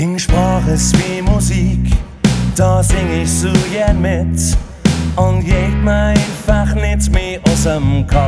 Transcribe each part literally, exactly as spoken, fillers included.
Ding Sprache ist wie Musik, da sing ich so gern mit und geht mir einfach nicht mehr aus dem Kopf.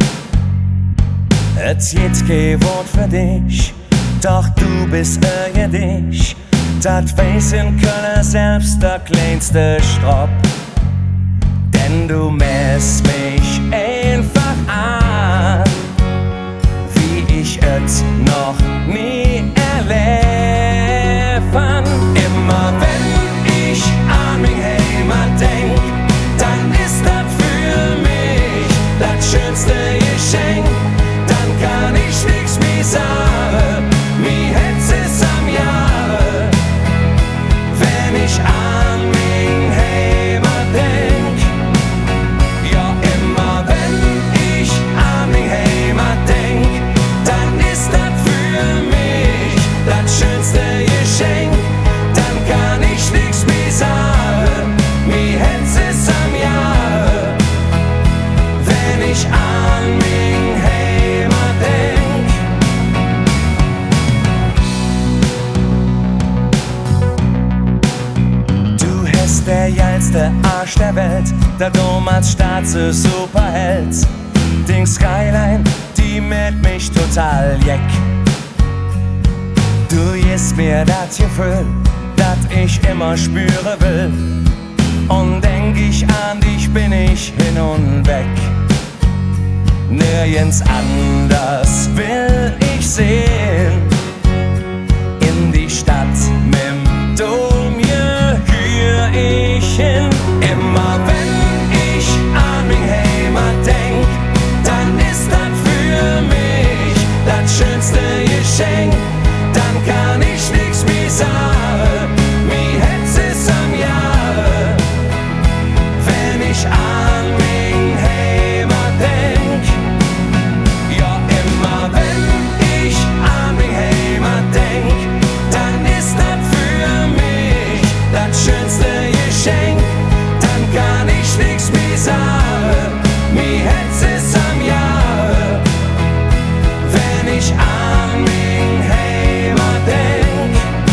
Es geht kein Wort für dich, doch du bist irgendich. Das weiß in Köln selbst der kleinste Strop. Denn du mähst mich einfach an, wie ich es noch nie erlebt hab. Immer wenn ich an mich Heimat denk, dann ist das für mich das schönste Geschenk. Dann kann ich nichts mehr sagen, wie hätt's es am Jahre, wenn ich an mich Heimat denk. Ja, immer wenn ich an mich Heimat denk, dann ist das für mich das schönste Geschenk. Dann kann ich nichts mehr sagen, wie hätt's es am Jahre, wenn ich an mich Heimat denk. Du hast der geilste Arsch der Welt, der Dom als Staatse Superheld. Ding Skyline, die mit mich total jeck. Du gibst mir das Gefühl, das ich immer spüren will. Und denk ich an dich, bin ich hin und weg. Nirgends anders will ich sehen. In die Stadt mit'm Dom gehör ich hin. Immer wenn ich an mich Heimat denk, dann ist das für mich das schönste Geschenk. Dann kann ich nichts mehr sagen, wie hätt's es am Jahre, wenn ich an mich Heimat denk. Ja, immer wenn ich an mich Heimat denk, dann ist das für mich das schönste Geschenk. Dann kann ich nichts mehr sagen, wie hätt's es am Jahre, wenn ich an mich Heimat denk.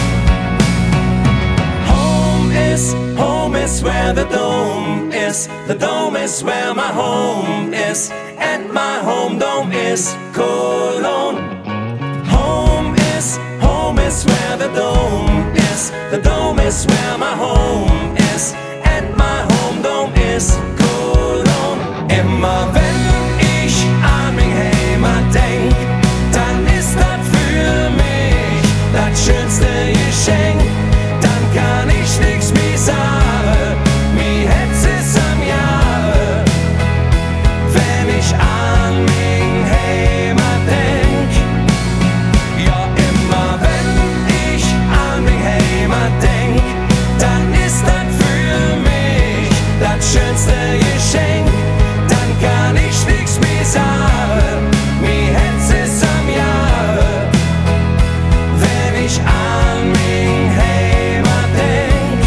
Home is, home is where the dome is. The dome is where my home is, and my home dome is Cologne. Home is, home is where the dome is. The dome is where my home is, and my home dome is Cologne. Immer wenn ich an mich Heimat denk, dann ist das für mich das schönste Geschenk. Dann kann ich nichts mehr sagen, wie hätt's es am Jahre, wenn ich an mich Heimat denk. Ja, immer wenn ich an mich Heimat denk, dann ist das für mich das schönste Geschenk. Dann kann ich nichts mehr sagen, wie hätt's es am Jahre, wenn ich an mich Heimat denk.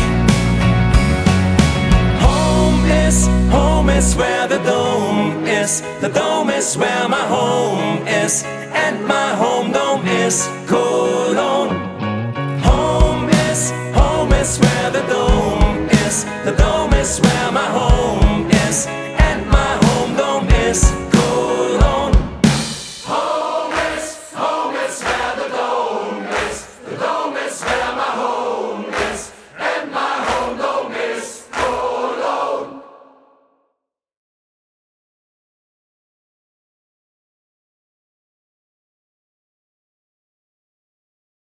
Home is, home is where the dome is. The dome is where my home is, and my home dome is Cologne. Home is, home is where the dome is. The dome